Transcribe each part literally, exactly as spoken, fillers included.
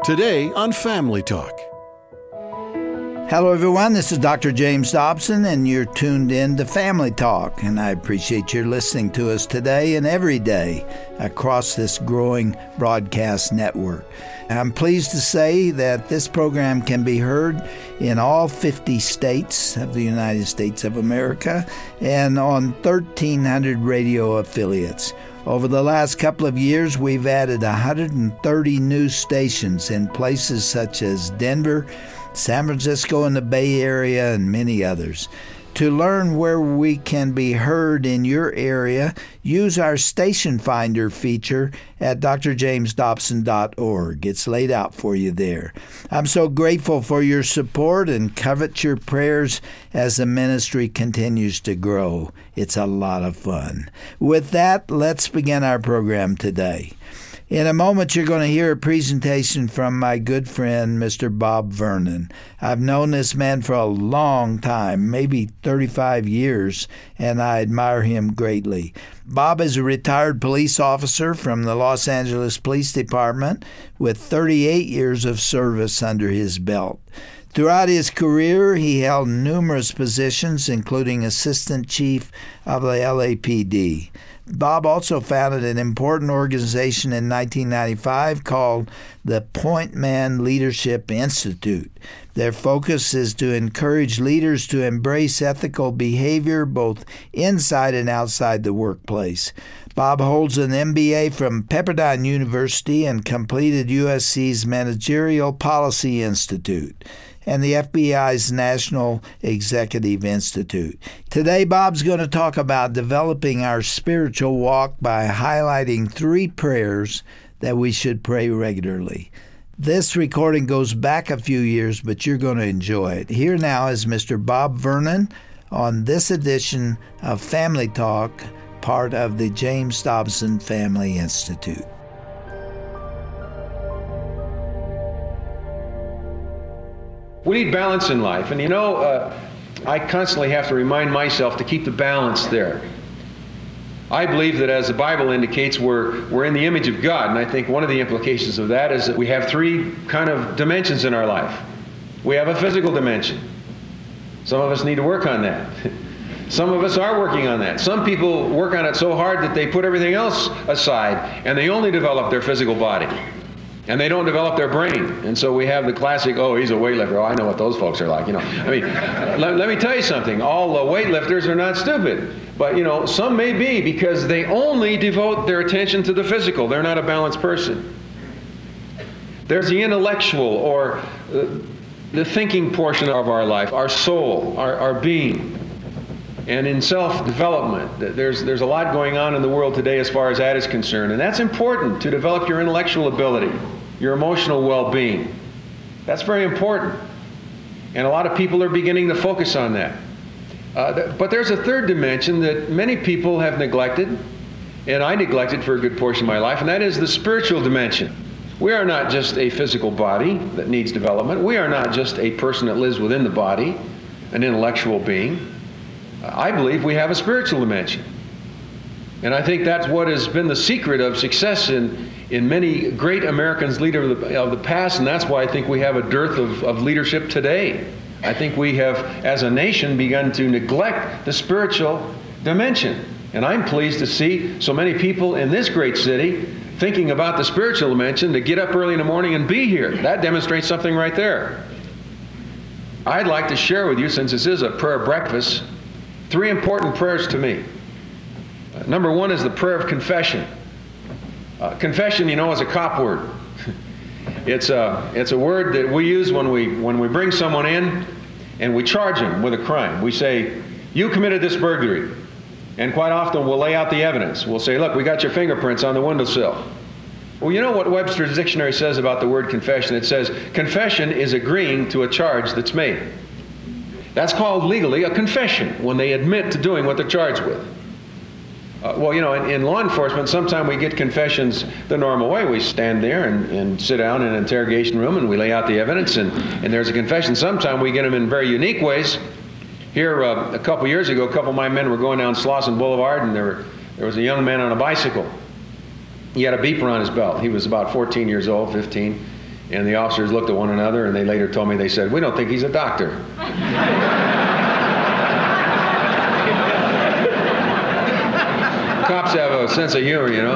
Today on Family Talk. Hello, everyone. This is Doctor James Dobson, and you're tuned in to Family Talk. And I appreciate your listening to us today and every day across this growing broadcast network. I'm pleased to say that this program can be heard in all fifty states of the United States of America and on thirteen hundred radio affiliates. Over the last couple of years, we've added one hundred thirty new stations in places such as Denver, San Francisco in the Bay Area, and many others. To learn where we can be heard in your area, use our Station Finder feature at d r james dobson dot org. It's laid out for you there. I'm so grateful for your support and covet your prayers as the ministry continues to grow. It's a lot of fun. With that, let's begin our program today. In a moment, you're going to hear a presentation from my good friend, Mister Bob Vernon. I've known this man for a long time, maybe thirty-five years, and I admire him greatly. Bob is a retired police officer from the Los Angeles Police Department with thirty-eight years of service under his belt. Throughout his career, he held numerous positions, including Assistant Chief of the L A P D. Bob also founded an important organization in nineteen ninety-five called the Point Man Leadership Institute. Their focus is to encourage leaders to embrace ethical behavior both inside and outside the workplace. Bob holds an M B A from Pepperdine University and completed U S C's Managerial Policy Institute and the F B I's National Executive Institute. Today, Bob's going to talk about developing our spiritual walk by highlighting three prayers that we should pray regularly. This recording goes back a few years, but you're going to enjoy it. Here now is Mister Bob Vernon on this edition of Family Talk, part of the James Dobson Family Institute. We need balance in life, and you know, uh, I constantly have to remind myself to keep the balance there. I believe that, as the Bible indicates, we're, we're in the image of God, and I think one of the implications of that is that we have three kind of dimensions in our life. We have a physical dimension. Some of us need to work on that. Some of us are working on that. Some people work on it so hard that they put everything else aside, and they only develop their physical body. And they don't develop their brain. And so we have the classic, oh, he's a weightlifter. Oh, I know what those folks are like. You know, I mean, let, let me tell you something. All the weightlifters are not stupid. But, you know, some may be because they only devote their attention to the physical. They're not a balanced person. There's the intellectual or uh, the thinking portion of our life, our soul, our, our being. And in self-development, there's, there's a lot going on in the world today as far as that is concerned. And that's important, to develop your intellectual ability, your emotional well-being. That's very important. And a lot of people are beginning to focus on that. Uh, th- but there's a third dimension that many people have neglected, and I neglected for a good portion of my life, and that is the spiritual dimension. We are not just a physical body that needs development. We are not just a person that lives within the body, an intellectual being. I believe we have a spiritual dimension. And I think that's what has been the secret of success in, in many great Americans leaders of the, of the past, and that's why I think we have a dearth of, of leadership today. I think we have, as a nation, begun to neglect the spiritual dimension. And I'm pleased to see so many people in this great city thinking about the spiritual dimension, to get up early in the morning and be here. That demonstrates something right there. I'd like to share with you, since this is a prayer breakfast, three important prayers to me. Uh, number one is the prayer of confession. Uh, confession, you know, is a cop word. it's a it's a word that we use when we when we bring someone in and we charge them with a crime. We say, "You committed this burglary," and quite often we'll lay out the evidence. We'll say, "Look, we got your fingerprints on the windowsill." Well, you know what Webster's dictionary says about the word confession? It says, "Confession is agreeing to a charge that's made." That's called legally a confession, when they admit to doing what they're charged with. Uh, well, you know, in, in law enforcement, sometimes we get confessions the normal way. We stand there and, and sit down in an interrogation room and we lay out the evidence, and, and there's a confession. Sometimes we get them in very unique ways. Here, uh, a couple years ago, a couple of my men were going down Slauson Boulevard, and there, were, there was a young man on a bicycle. He had a beeper on his belt. He was about fourteen years old, fifteen. And the officers looked at one another, and they later told me, they said, "We don't think he's a doctor." Cops have a sense of humor, you know.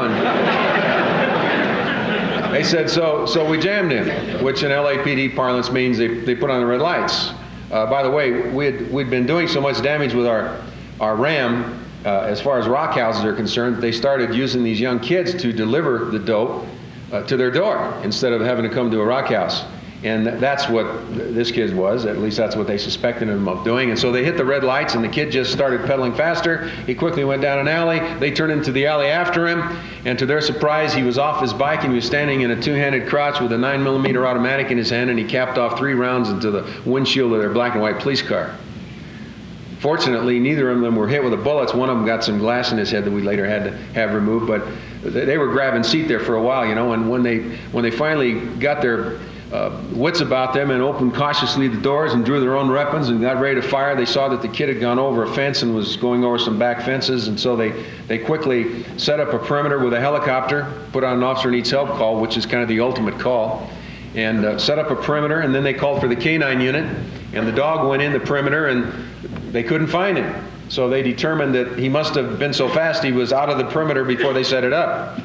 And they said, so so we jammed him, which in L A P D parlance means they, they put on the red lights. Uh, by the way, we'd, we'd been doing so much damage with our, our RAM, uh, as far as rock houses are concerned, they started using these young kids to deliver the dope uh, to their door instead of having to come to a rock house. And th- that's what th- this kid was. At least that's what they suspected him of doing. And so they hit the red lights, and the kid just started pedaling faster. He quickly went down an alley. They turned into the alley after him. And to their surprise, he was off his bike, and he was standing in a two-handed crotch with a nine millimeter automatic in his hand, and he capped off three rounds into the windshield of their black and white police car. Fortunately, neither of them were hit with the bullets. One of them got some glass in his head that we later had to have removed. But they were grabbing seat there for a while, you know. And when they when they finally got their Uh, wits about them and opened cautiously the doors and drew their own weapons and got ready to fire, they saw that the kid had gone over a fence and was going over some back fences, and so they, they quickly set up a perimeter with a helicopter, put on an officer needs help call, which is kind of the ultimate call, and uh, set up a perimeter, and then they called for the K nine unit, and the dog went in the perimeter, and they couldn't find him. So they determined that he must have been so fast he was out of the perimeter before they set it up.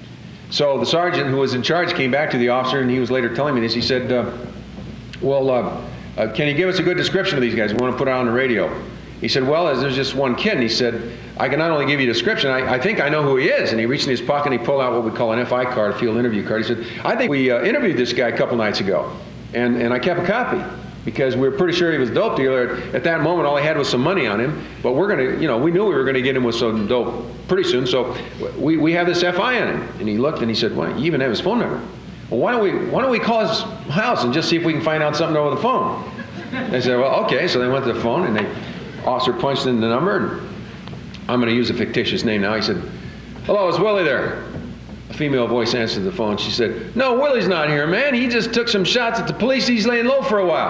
So the sergeant who was in charge came back to the officer, and he was later telling me this. He said, uh, well, uh, uh, can you give us a good description of these guys? We want to put it on the radio. He said, well, there's just one kid. And he said, I can not only give you a description, I, I think I know who he is. And he reached in his pocket and he pulled out what we call an F I card, a field interview card. He said, I think we uh, interviewed this guy a couple nights ago. And, and I kept a copy, because we were pretty sure he was a dope dealer. At that moment, all he had was some money on him. But we're going to, you know, we knew we were going to get him with some dope pretty soon. So we, we have this F I on him. And he looked and he said, well, you even have his phone number. Well, why don't we why don't we call his house and just see if we can find out something over the phone? They said, well, okay. So they went to the phone, and the officer punched in the number. And I'm going to use a fictitious name now. He said, hello, is Willie there? A female voice answered the phone. She said, no, Willie's not here, man. He just took some shots at the police. He's laying low for a while.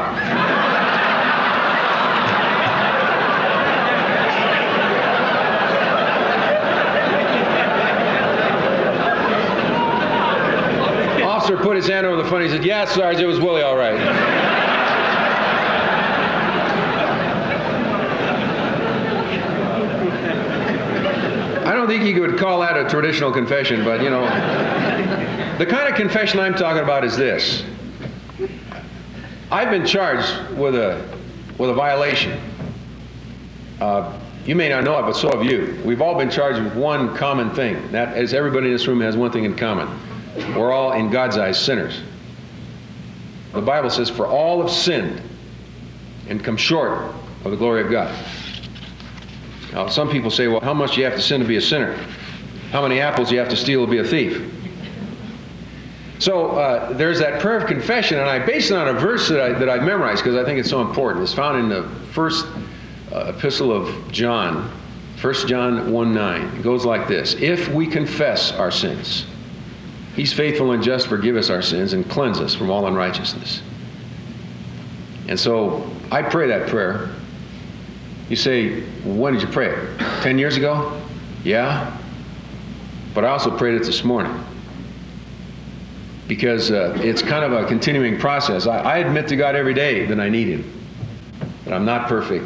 Officer put his hand over the phone. He said, yeah, Sarge, it was Willie, all right. I don't think you would call that a traditional confession, but, you know, the kind of confession I'm talking about is this. I've been charged with a, with a violation. Uh, you may not know it, but so have you. We've all been charged with one common thing. That is, everybody in this room has one thing in common. We're all, in God's eyes, sinners. The Bible says, for all have sinned and come short of the glory of God. Now, some people say, well, how much do you have to sin to be a sinner? How many apples do you have to steal to be a thief? So uh, there's that prayer of confession, and I base it on a verse that, I, that I've memorized because I think it's so important. It's found in the first uh, epistle of John, First John one nine. It goes like this: if we confess our sins, He's faithful and just to forgive us our sins and cleanse us from all unrighteousness. And so I pray that prayer. You say, when did you pray it? Ten years ago? Yeah. But I also prayed it this morning. Because uh, it's kind of a continuing process. I, I admit to God every day that I need Him. That I'm not perfect.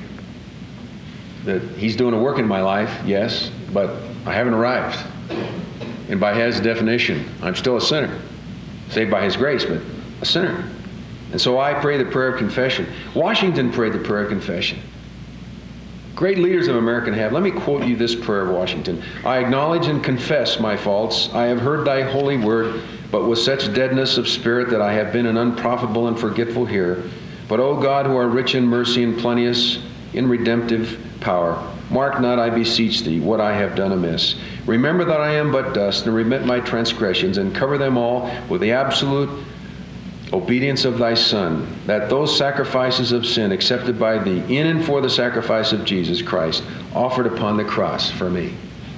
That He's doing a work in my life, yes, but I haven't arrived. And by His definition, I'm still a sinner. Saved by His grace, but a sinner. And so I pray the prayer of confession. Washington prayed the prayer of confession. Great leaders of America have. Let me quote you this prayer of Washington. I acknowledge and confess my faults. I have heard thy holy word, but with such deadness of spirit that I have been an unprofitable and forgetful hearer. But, O God, who are rich in mercy and plenteous in redemptive power, mark not, I beseech thee, what I have done amiss. Remember that I am but dust, and remit my transgressions, and cover them all with the absolute obedience of thy Son, that those sacrifices of sin accepted by thee in and for the sacrifice of Jesus Christ, offered upon the cross for me.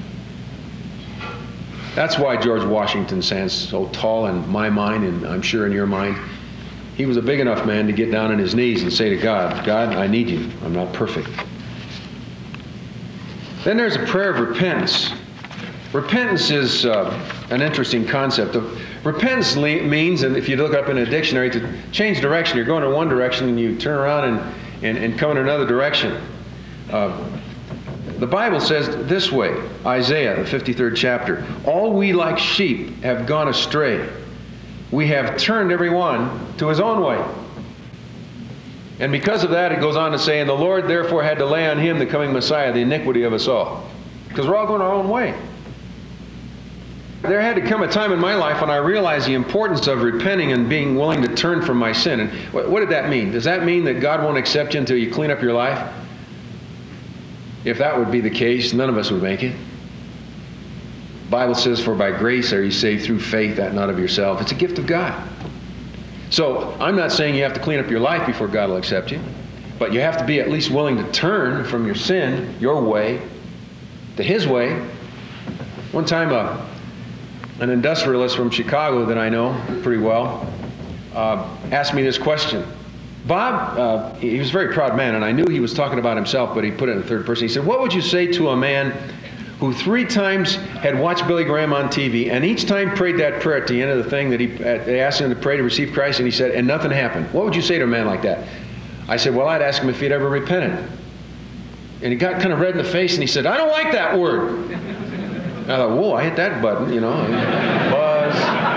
That's why George Washington stands so tall in my mind, and I'm sure in your mind. He was a big enough man to get down on his knees and say to God, God, I need you. I'm not perfect. Then there's a prayer of repentance. Repentance is uh, an interesting concept. Of, repentance le- means, and if you look up in a dictionary, to change direction. You're going in one direction and you turn around and, and, and come in another direction. Uh, the Bible says this way, Isaiah, the fifty-third chapter, all we like sheep have gone astray. We have turned every one to his own way. And because of that, it goes on to say, and the Lord therefore had to lay on him, the coming Messiah, the iniquity of us all. Because we're all going our own way. There had to come a time in my life when I realized the importance of repenting and being willing to turn from my sin. And what, what did that mean? Does that mean that God won't accept you until you clean up your life? If that would be the case, none of us would make it. The Bible says, for by grace are you saved through faith, that not of yourself. It's a gift of God. So I'm not saying you have to clean up your life before God will accept you, but you have to be at least willing to turn from your sin, your way, to his way. One time, uh, an industrialist from Chicago that I know pretty well uh, asked me this question. Bob, uh, he was a very proud man, and I knew he was talking about himself, but he put it in the third person. He said, what would you say to a man who three times had watched Billy Graham on T V, and each time prayed that prayer at the end of the thing that he they asked him to pray to receive Christ, and he said, and nothing happened? What would you say to a man like that? I said, well, I'd ask him if he'd ever repented. And he got kind of red in the face, and he said, I don't like that word. And I thought, whoa, I hit that button, you know. Buzz.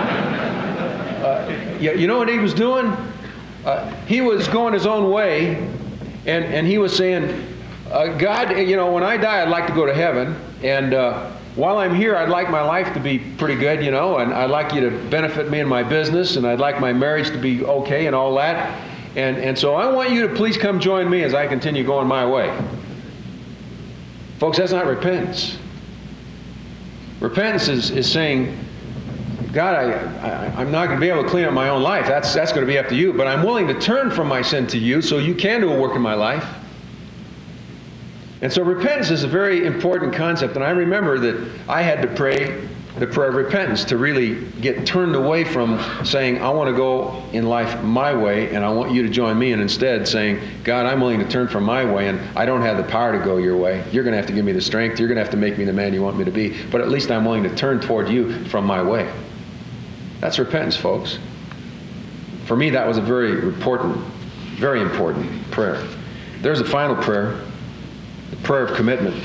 Uh, yeah, you know what he was doing? Uh, he was going his own way, and, and he was saying, uh, God, you know, when I die, I'd like to go to heaven, and uh, while I'm here, I'd like my life to be pretty good, you know, and I'd like you to benefit me in my business, and I'd like my marriage to be okay and all that, and, and so I want you to please come join me as I continue going my way. Folks, that's not repentance. Repentance is, is saying, God, I, I, I'm not going to be able to clean up my own life. That's, that's going to be up to you. But I'm willing to turn from my sin to you so you can do a work in my life. And so repentance is a very important concept. And I remember that I had to pray the prayer of repentance to really get turned away from saying, I want to go in life my way, and I want you to join me, and instead saying, God, I'm willing to turn from my way, and I don't have the power to go your way. You're going to have to give me the strength. You're going to have to make me the man you want me to be. But at least I'm willing to turn toward you from my way. That's repentance, folks. For me, that was a very important, very important prayer. There's a final prayer, the prayer of commitment.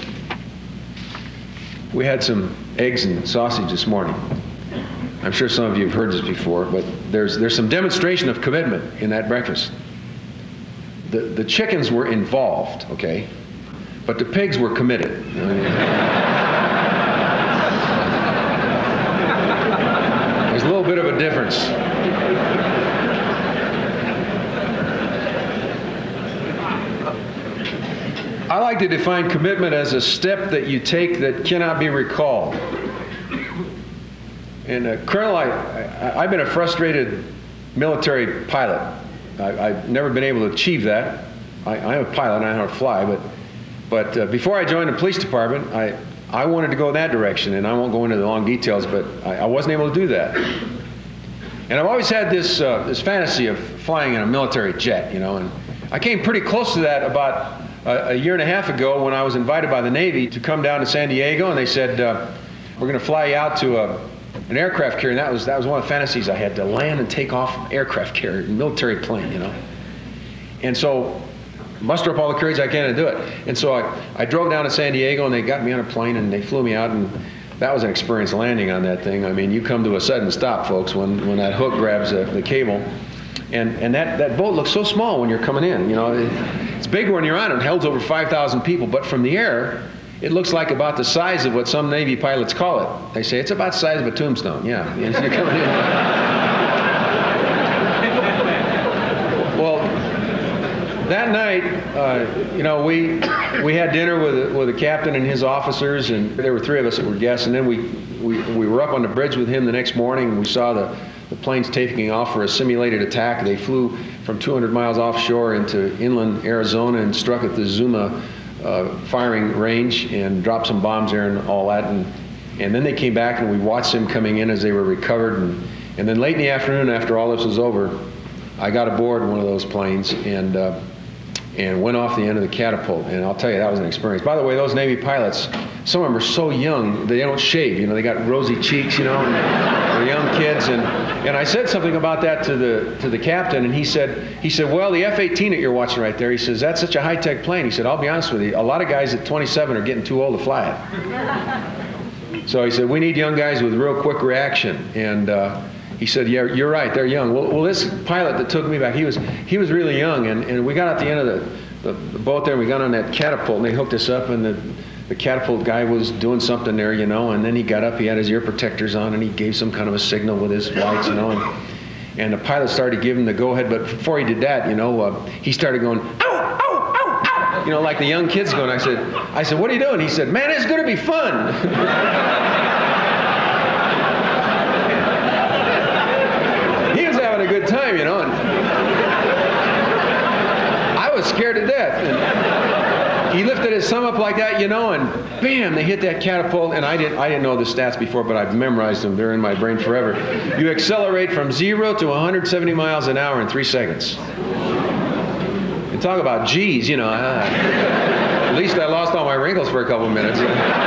We had some eggs and sausage this morning. I'm sure some of you have heard this before, but there's there's some demonstration of commitment in that breakfast. The the chickens were involved, okay, but the pigs were committed. I mean, there's a little bit of a difference. I like to define commitment as a step that you take that cannot be recalled. And uh, Colonel, I, I, I've been a frustrated military pilot. I, I've never been able to achieve that. I, I'm a pilot, I know how to fly, but but uh, before I joined the police department, I, I wanted to go in that direction, and I won't go into the long details, but I, I wasn't able to do that. And I've always had this uh, this fantasy of flying in a military jet, you know, and I came pretty close to that about a, a year and a half ago when I was invited by the Navy to come down to San Diego, and they said, uh, we're going to fly you out to a, an aircraft carrier, and that was, that was one of the fantasies I had, to land and take off an aircraft carrier, military plane, you know. And so, muster up all the courage I can to do it. And so I, I drove down to San Diego, and they got me on a plane, and they flew me out, and that was an experience landing on that thing. I mean, you come to a sudden stop, folks, when, when that hook grabs the, the cable. And and that, that boat looks so small when you're coming in. You know, it, it's big when you're on it. It holds over five thousand people. But from the air, it looks like about the size of what some Navy pilots call it. They say it's about the size of a tombstone. Yeah, you're coming in. Well, that night, uh, you know, we we had dinner with with the captain and his officers, and there were three of us that were guests. And then we we we were up on the bridge with him the next morning, and we saw the. The planes taking off for a simulated attack. They flew from two hundred miles offshore into inland Arizona and struck at the Zuma uh, firing range and dropped some bombs there and all that. And, and then they came back, and we watched them coming in as they were recovered. And, and then late in the afternoon, after all this was over, I got aboard one of those planes and uh, and went off the end of the catapult. And I'll tell you, that was an experience. By the way, those Navy pilots, some of them are so young, they don't shave. You know, they got rosy cheeks, you know, and they're young kids. And, and I said something about that to the to the captain, and he said, he said, well, the F eighteen that you're watching right there, he says, that's such a high-tech plane. He said, I'll be honest with you, a lot of guys at twenty-seven are getting too old to fly it. So he said, we need young guys with real quick reaction. And uh, he said, yeah, you're right, they're young. Well, well, this pilot that took me back, he was he was really young, and, and we got out the end of the, the, the boat there, and we got on that catapult, and they hooked us up, and the, the catapult guy was doing something there, you know, and then he got up, he had his ear protectors on, and he gave some kind of a signal with his lights, you know, and, and the pilot started giving the go-ahead, but before he did that, you know, uh, he started going, ow, ow, ow, ow, you know, like the young kids going. I said, I said, what are you doing? He said, man, it's going to be fun. He was having a good time, you know, and I was scared to death. And he lifted his thumb up like that, you know, and bam, they hit that catapult. And I didn't, I didn't know the stats before, but I've memorized them. They're in my brain forever. You accelerate from zero to one hundred seventy miles an hour in three seconds. And talk about G's, you know. Uh, at least I lost all my wrinkles for a couple of minutes.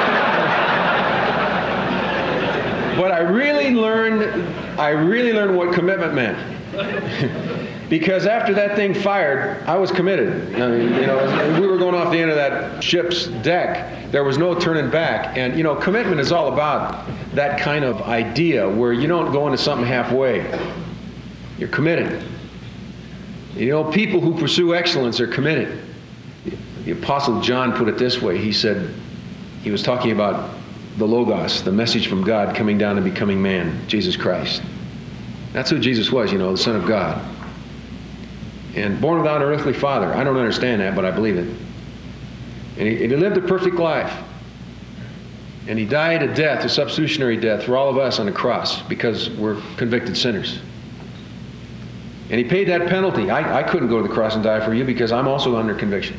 But I really learned, I really learned what commitment meant. Because after that thing fired, I was committed. I mean, you know, we were going off the end of that ship's deck. There was no turning back. And, you know, commitment is all about that kind of idea where you don't go into something halfway. You're committed. You know, people who pursue excellence are committed. The Apostle John put it this way. He said, he was talking about the Logos, the message from God coming down and becoming man, Jesus Christ. That's who Jesus was, you know, the Son of God. And born without an earthly father. I don't understand that, but I believe it. And he, and he lived a perfect life. And he died a death, a substitutionary death for all of us on the cross because we're convicted sinners. And he paid that penalty. I, I couldn't go to the cross and die for you because I'm also under conviction.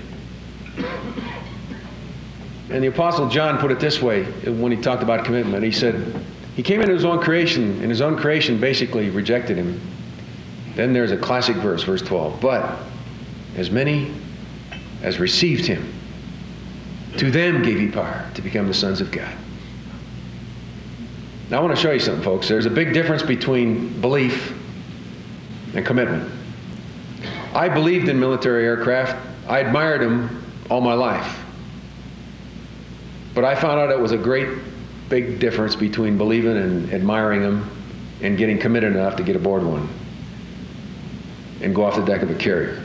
And the Apostle John put it this way when he talked about commitment. He said, he came into his own creation, and his own creation basically rejected him. Then there's a classic verse, verse twelve. But as many as received him, to them gave he power to become the sons of God. Now I want to show you something, folks. There's a big difference between belief and commitment. I believed in military aircraft. I admired them all my life. But I found out it was a great big difference between believing and admiring them and getting committed enough to get aboard one and go off the deck of a carrier.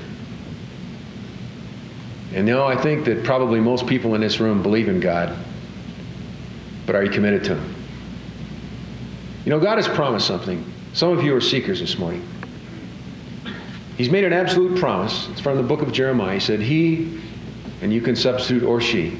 And you know, I think that probably most people in this room believe in God, but are you committed to him? You know, God has promised something. Some of you are seekers this morning. He's made an absolute promise. It's from the book of Jeremiah. He said, he, and you can substitute or she,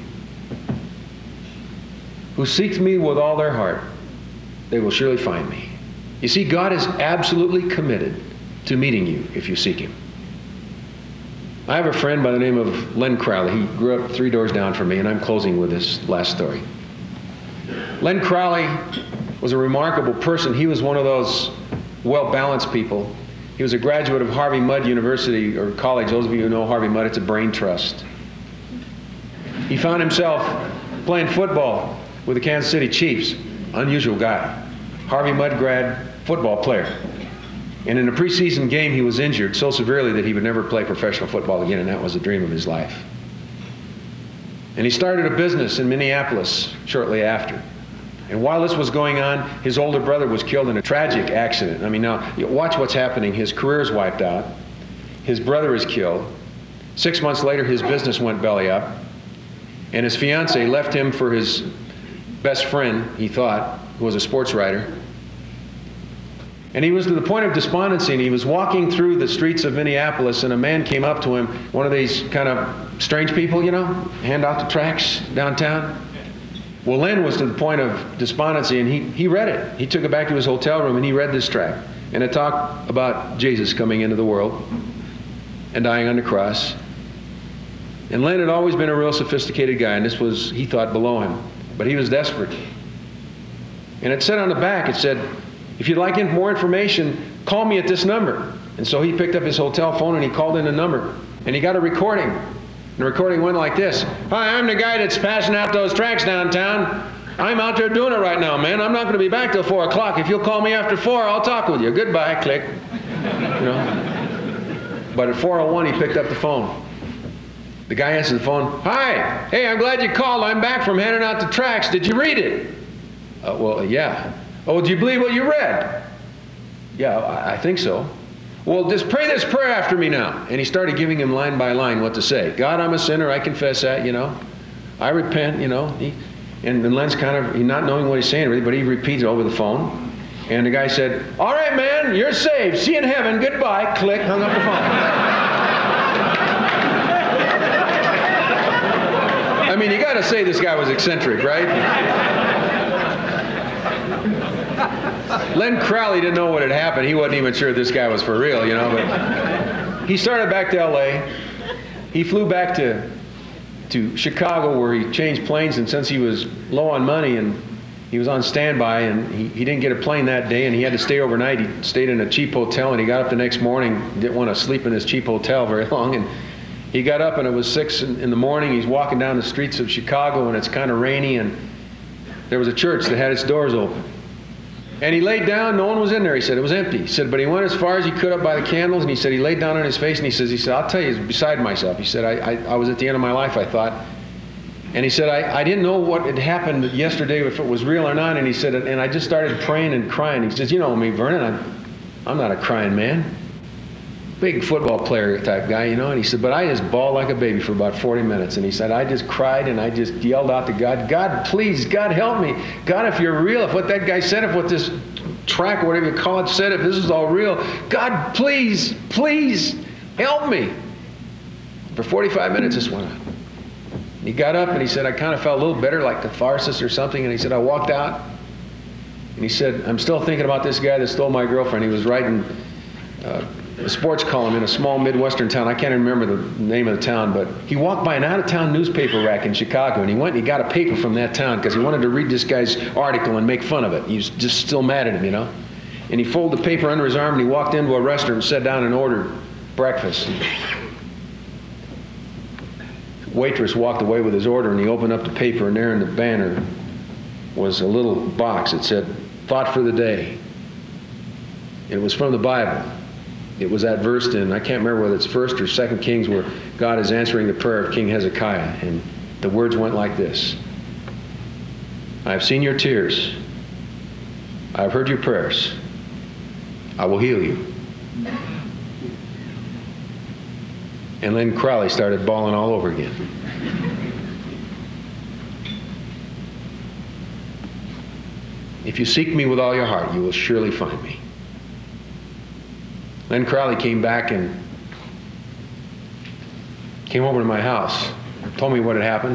who seeks me with all their heart, they will surely find me. You see, God is absolutely committed to meeting you if you seek him. I have a friend by the name of Len Crowley. He grew up three doors down from me, and I'm closing with this last story. Len Crowley was a remarkable person. He was one of those well-balanced people. He was a graduate of Harvey Mudd University, or college. Those of you who know Harvey Mudd, it's a brain trust. He found himself playing football with the Kansas City Chiefs. Unusual guy. Harvey Mudd grad, football player. And in a preseason game, he was injured so severely that he would never play professional football again, and that was the dream of his life. And he started a business in Minneapolis shortly after. And while this was going on, his older brother was killed in a tragic accident. I mean, now, watch what's happening. His career is wiped out. His brother is killed. Six months later, his business went belly up. And his fiancée left him for his best friend, he thought, who was a sports writer. And he was to the point of despondency, and he was walking through the streets of Minneapolis, and a man came up to him, one of these kind of strange people, you know, hand out the tracts downtown. Well, Len was to the point of despondency, and he, he read it. He took it back to his hotel room, and he read this tract. And it talked about Jesus coming into the world and dying on the cross. And Len had always been a real sophisticated guy, and this was, he thought, below him. But he was desperate. And it said on the back, it said, if you'd like more information, call me at this number. And so he picked up his hotel phone and he called in a number. And he got a recording. The recording went like this. Hi, I'm the guy that's passing out those tracts downtown. I'm out there doing it right now, man. I'm not going to be back till four o'clock. If you'll call me after four, I'll talk with you. Goodbye, click. You know. But at four oh one, he picked up the phone. The guy answered the phone. Hi. Hey, I'm glad you called. I'm back from handing out the tracts. Did you read it? Uh, well, yeah. Oh, do you believe what you read? Yeah, I, I think so. Well, just pray this prayer after me now. And he started giving him line by line what to say. God, I'm a sinner. I confess that, you know. I repent, you know. He, and, and Len's kind of he not knowing what he's saying, but he repeated over the phone. And the guy said, all right, man, you're saved. See you in heaven. Goodbye. Click. Hung up the phone. I mean, you got to say this guy was eccentric, right? Len Crowley didn't know what had happened. He wasn't even sure this guy was for real, you know. But he started back to L A. He flew back to to Chicago, where he changed planes. And since he was low on money and he was on standby, and he, he didn't get a plane that day, and he had to stay overnight. He stayed in a cheap hotel, and he got up the next morning. Didn't want to sleep in this cheap hotel very long, and he got up, and it was six in, in the morning. He's walking down the streets of Chicago, and it's kind of rainy, and there was a church that had its doors open. And he laid down. No one was in there. He said it was empty. He said, but he went as far as he could up by the candles, and he said he laid down on his face, and he says, he said, I'll tell you, beside myself. He said, I, I, I was at the end of my life, I thought. And he said, I, I didn't know what had happened yesterday, if it was real or not. And he said, and I just started praying and crying. He says, you know me, Vernon, I'm, I'm not a crying man. Big football player type guy, you know. And he said, but I just bawled like a baby for about forty minutes. And he said, I just cried and I just yelled out to God, God, please, God, help me. God, if you're real, if what that guy said, if what this track or whatever you call it said, if this is all real, God, please, please help me. For forty-five minutes this went on. He got up and he said, I kind of felt a little better, like catharsis or something. And he said, I walked out. And he said, I'm still thinking about this guy that stole my girlfriend. He was writing uh, a sports column in a small Midwestern town. I can't remember the name of the town, but he walked by an out-of-town newspaper rack in Chicago, and he went and he got a paper from that town because he wanted to read this guy's article and make fun of it. He was just still mad at him, you know. And he folded the paper under his arm, and he walked into a restaurant and sat down and ordered breakfast. The waitress walked away with his order, and he opened up the paper, and there in the banner was a little box that said, Thought for the Day. And it was from the Bible. It was that verse in, I can't remember whether it's First or Second Kings, where God is answering the prayer of King Hezekiah. And the words went like this. I have seen your tears. I have heard your prayers. I will heal you. And Len Crowley started bawling all over again. If you seek me with all your heart, you will surely find me. Len Crowley came back and came over to my house, told me what had happened.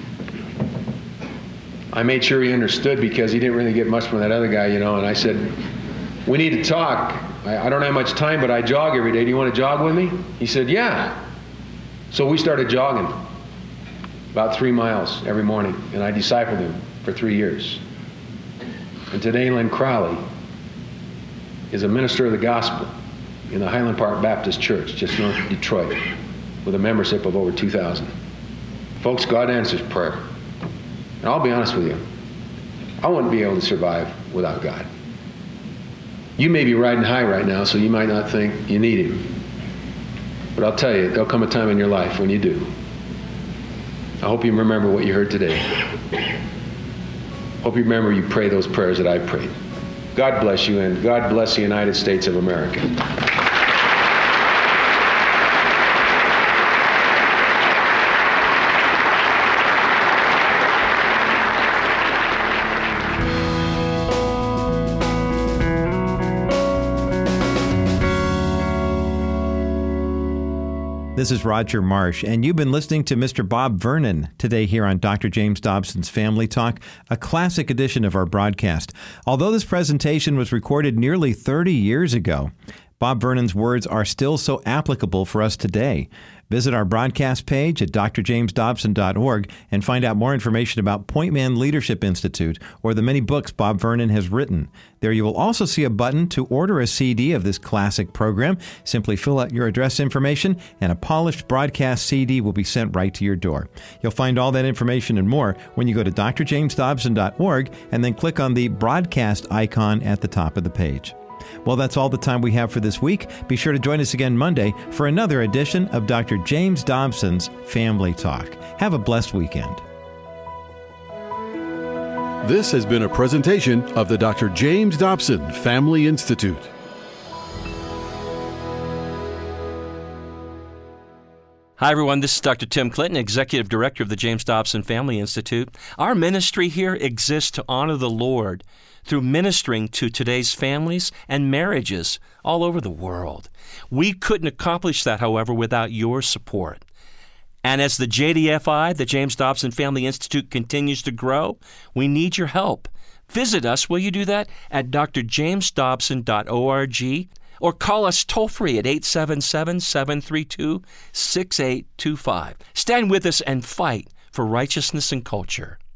I made sure he understood because he didn't really get much from that other guy, you know, and I said, we need to talk. I, I don't have much time, but I jog every day. Do you want to jog with me? He said, yeah. So we started jogging about three miles every morning, and I discipled him for three years. And today Len Crowley is a minister of the gospel in the Highland Park Baptist Church, just north of Detroit, with a membership of over two thousand. Folks, God answers prayer. And I'll be honest with you, I wouldn't be able to survive without God. You may be riding high right now, so you might not think you need Him. But I'll tell you, there'll come a time in your life when you do. I hope you remember what you heard today. Hope you remember you pray those prayers that I prayed. God bless you, and God bless the United States of America. This is Roger Marsh, and you've been listening to Mister Bob Vernon today here on Doctor James Dobson's Family Talk, a classic edition of our broadcast. Although this presentation was recorded nearly thirty years ago, Bob Vernon's words are still so applicable for us today. Visit our broadcast page at d r james dobson dot org and find out more information about Point Man Leadership Institute or the many books Bob Vernon has written. There you will also see a button to order a C D of this classic program. Simply fill out your address information and a polished broadcast C D will be sent right to your door. You'll find all that information and more when you go to d r james dobson dot org and then click on the broadcast icon at the top of the page. Well, that's all the time we have for this week. Be sure to join us again Monday for another edition of Doctor James Dobson's Family Talk. Have a blessed weekend. This has been a presentation of the Doctor James Dobson Family Institute. Hi, everyone. This is Doctor Tim Clinton, Executive Director of the James Dobson Family Institute. Our ministry here exists to honor the Lord through ministering to today's families and marriages all over the world. We couldn't accomplish that, however, without your support. And as the J D F I, the James Dobson Family Institute, continues to grow, we need your help. Visit us, will you do that, at d r james dobson dot org, or call us toll-free at eight seven seven, seven three two, six eight two five. Stand with us and fight for righteousness and culture.